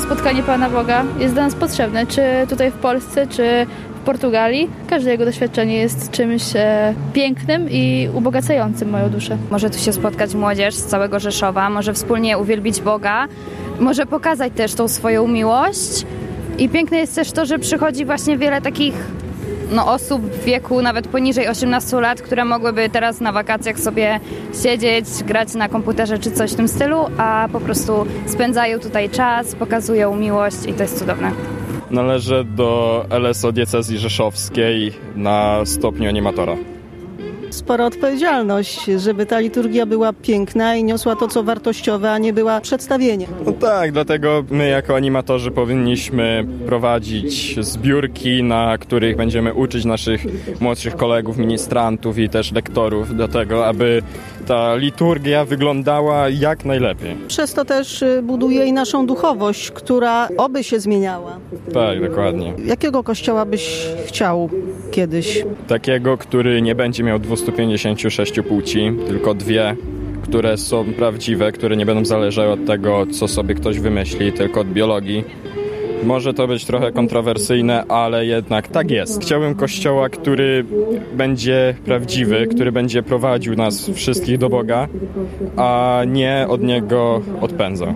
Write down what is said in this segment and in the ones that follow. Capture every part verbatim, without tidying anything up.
każde spotkanie Pana Boga jest dla nas potrzebne, czy tutaj w Polsce, czy w Portugalii. Każde jego doświadczenie jest czymś e, pięknym i ubogacającym moją duszę. Może tu się spotkać młodzież z całego Rzeszowa, może wspólnie uwielbić Boga, może pokazać też tą swoją miłość. I piękne jest też to, że przychodzi właśnie wiele takich no, osób w wieku nawet poniżej osiemnastu lat, które mogłyby teraz na wakacjach sobie siedzieć, grać na komputerze czy coś w tym stylu, a po prostu spędzają tutaj czas, pokazują miłość i to jest cudowne. Należę do L S O Diecezji Rzeszowskiej na stopniu animatora. Spora odpowiedzialność, żeby ta liturgia była piękna i niosła to, co wartościowe, a nie była przedstawieniem. No tak, dlatego my jako animatorzy powinniśmy prowadzić zbiórki, na których będziemy uczyć naszych młodszych kolegów, ministrantów i też lektorów do tego, aby ta liturgia wyglądała jak najlepiej. Przez to też buduje i naszą duchowość, która oby się zmieniała. Tak, dokładnie. Jakiego kościoła byś chciał kiedyś? Takiego, który nie będzie miał dwieście pięćdziesiąt sześć płci, tylko dwie, które są prawdziwe, które nie będą zależały od tego, co sobie ktoś wymyśli, tylko od biologii. Może to być trochę kontrowersyjne, ale jednak tak jest. Chciałbym kościoła, który będzie prawdziwy, który będzie prowadził nas wszystkich do Boga, a nie od Niego odpędzał.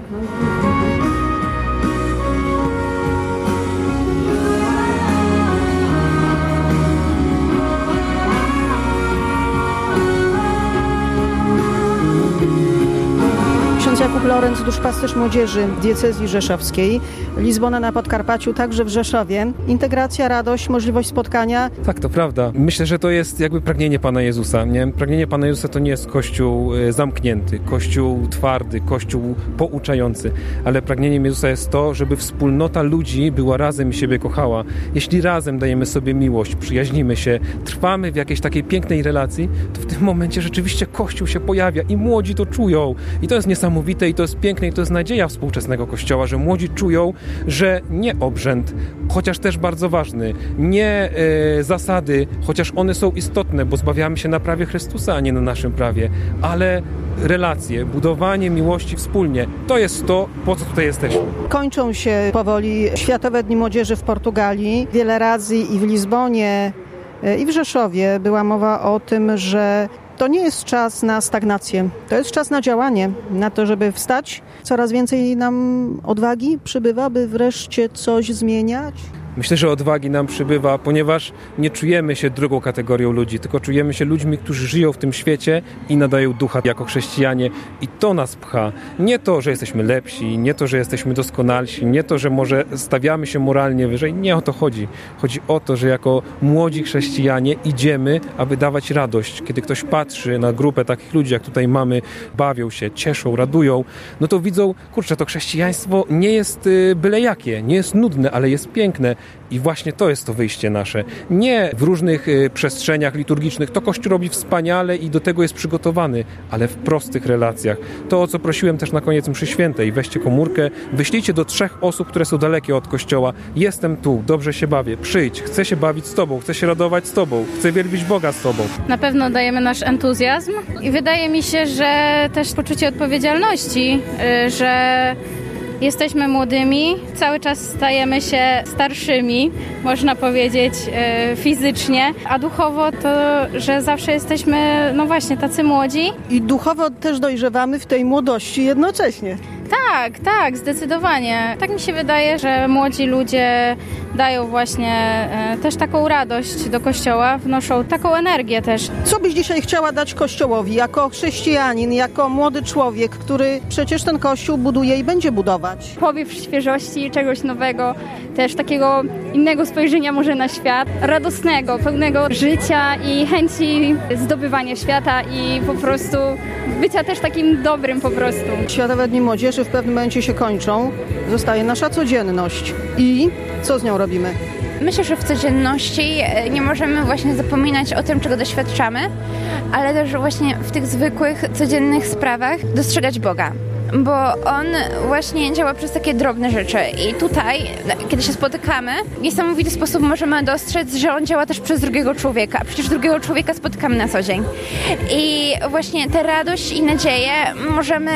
Jakub Lorenz, duszpasterz młodzieży diecezji rzeszowskiej, Lizbona na Podkarpaciu, także w Rzeszowie. Integracja, radość, możliwość spotkania. Tak, to prawda. Myślę, że to jest jakby pragnienie Pana Jezusa. Nie? Pragnienie Pana Jezusa to nie jest kościół zamknięty, kościół twardy, kościół pouczający, ale pragnieniem Jezusa jest to, żeby wspólnota ludzi była razem i siebie kochała. Jeśli razem dajemy sobie miłość, przyjaźnimy się, trwamy w jakiejś takiej pięknej relacji, to w tym momencie rzeczywiście Kościół się pojawia i młodzi to czują. I to jest niesamowite. I to jest piękne i to jest nadzieja współczesnego Kościoła, że młodzi czują, że nie obrzęd, chociaż też bardzo ważny, nie e, zasady, chociaż one są istotne, bo zbawiamy się na prawie Chrystusa, a nie na naszym prawie, ale relacje, budowanie miłości wspólnie, to jest to, po co tutaj jesteśmy. Kończą się powoli Światowe Dni Młodzieży w Portugalii. Wiele razy i w Lizbonie, i w Rzeszowie była mowa o tym, że to nie jest czas na stagnację, to jest czas na działanie, na to, żeby wstać. Coraz więcej nam odwagi przybywa, by wreszcie coś zmieniać. Myślę, że odwagi nam przybywa, ponieważ nie czujemy się drugą kategorią ludzi, tylko czujemy się ludźmi, którzy żyją w tym świecie i nadają ducha jako chrześcijanie. I to nas pcha. Nie to, że jesteśmy lepsi, nie to, że jesteśmy doskonalsi, nie to, że może stawiamy się moralnie wyżej. Nie o to chodzi. Chodzi o to, że jako młodzi chrześcijanie idziemy, aby dawać radość. Kiedy ktoś patrzy na grupę takich ludzi, jak tutaj mamy, bawią się, cieszą, radują, no to widzą, kurczę, to chrześcijaństwo nie jest byle jakie, nie jest nudne, ale jest piękne. I właśnie to jest to wyjście nasze. Nie w różnych y, przestrzeniach liturgicznych. To Kościół robi wspaniale i do tego jest przygotowany, ale w prostych relacjach. To, o co prosiłem też na koniec mszy świętej. Weźcie komórkę, wyślijcie do trzech osób, które są dalekie od Kościoła. Jestem tu, dobrze się bawię, przyjdź, chcę się bawić z Tobą, chcę się radować z Tobą, chcę wielbić Boga z Tobą. Na pewno dajemy nasz entuzjazm i wydaje mi się, że też poczucie odpowiedzialności, y, że jesteśmy młodymi, cały czas stajemy się starszymi, można powiedzieć, e, fizycznie, a duchowo to, że zawsze jesteśmy, no właśnie, tacy młodzi. I duchowo też dojrzewamy w tej młodości jednocześnie. Tak, tak, zdecydowanie. Tak mi się wydaje, że młodzi ludzie dają właśnie e, też taką radość do Kościoła, wnoszą taką energię też. Co byś dzisiaj chciała dać Kościołowi jako chrześcijanin, jako młody człowiek, który przecież ten Kościół buduje i będzie budować? Powiew świeżości, czegoś nowego, też takiego innego spojrzenia może na świat, radosnego, pełnego życia i chęci zdobywania świata i po prostu bycia też takim dobrym po prostu. Światowe Dni Młodzieży w pewnym momencie się kończą, zostaje nasza codzienność. I co z nią robimy? Myślę, że w codzienności nie możemy właśnie zapominać o tym, czego doświadczamy, ale też właśnie w tych zwykłych, codziennych sprawach dostrzegać Boga. Bo On właśnie działa przez takie drobne rzeczy i tutaj, kiedy się spotykamy, w niesamowity sposób możemy dostrzec, że On działa też przez drugiego człowieka. Przecież drugiego człowieka spotykamy na co dzień. I właśnie tę radość i nadzieję możemy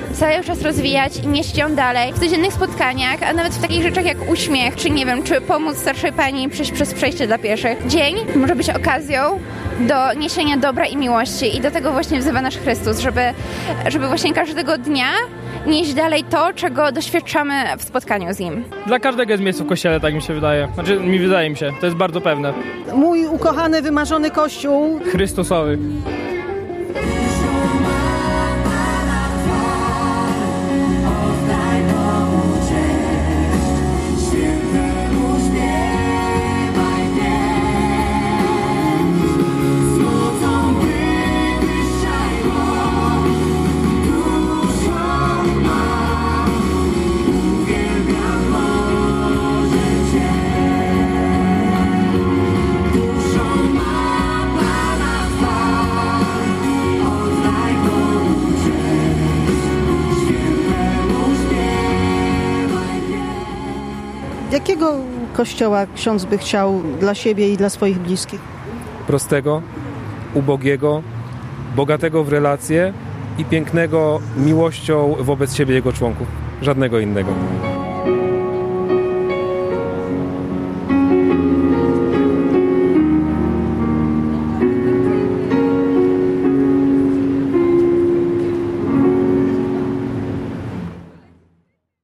cały czas rozwijać i nieść ją dalej w codziennych spotkaniach, a nawet w takich rzeczach jak uśmiech, czy nie wiem, czy pomóc starszej pani przejść przez przejście dla pieszych. Dzień może być okazją do niesienia dobra i miłości i do tego właśnie wzywa nasz Chrystus, żeby, żeby właśnie każdego dnia nieść dalej to, czego doświadczamy w spotkaniu z Nim. Dla każdego jest miejsce w Kościele, tak mi się wydaje. Znaczy, mi wydaje mi się, to jest bardzo pewne. Mój ukochany, wymarzony Kościół. Chrystusowy. Jakiego kościoła ksiądz by chciał dla siebie i dla swoich bliskich? Prostego, ubogiego, bogatego w relacje i pięknego miłością wobec siebie jego członków. Żadnego innego.